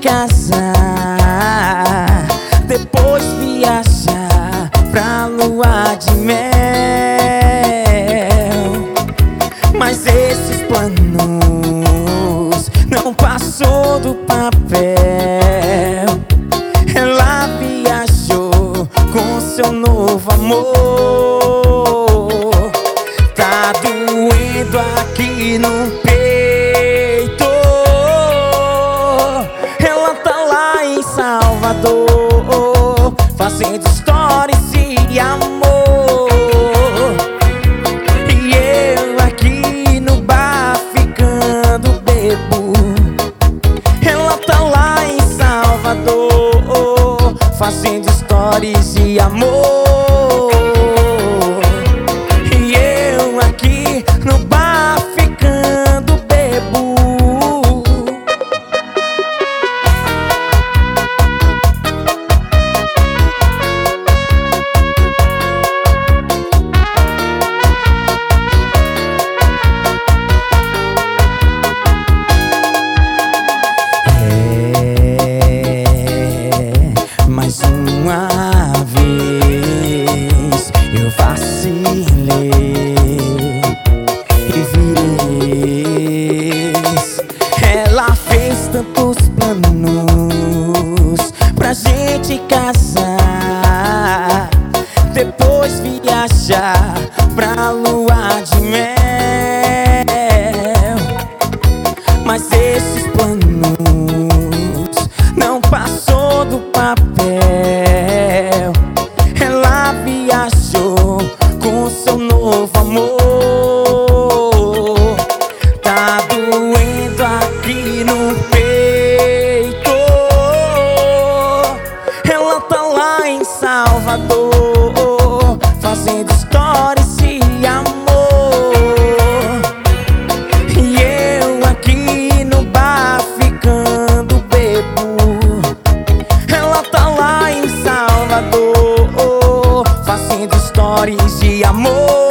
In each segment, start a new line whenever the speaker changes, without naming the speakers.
casar, depois viajar pra lua de mel. Mas esses planos não passou do papel. Ela viajou com seu novo amor. Tá doendo aqui no peito. Ela tá lá em Salvador, fazendo stories de amor. E eu aqui no bar ficando bebo. Ela tá lá em Salvador, fazendo stories de amor. E eu aqui no bar ficando bebo. Mais uma vez eu vacilei e virei. Ela fez tantos planos pra gente casar, depois viajar pra lua de mel. Mas esses planos não passou do papel. Ela viajou com seu novo amor. Tá doendo aqui no peito. Ela tá lá em Salvador, fazendo stories de amor. E eu aqui no bar ficando bebo. Ela tá lá em Salvador, fazendo stories de amor.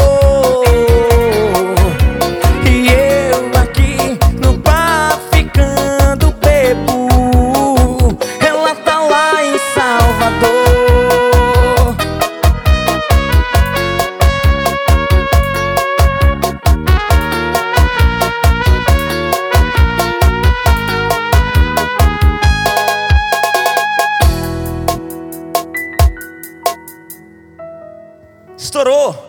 E eu aqui no bar ficando bebo. Ela tá lá em Salvador. Estourou!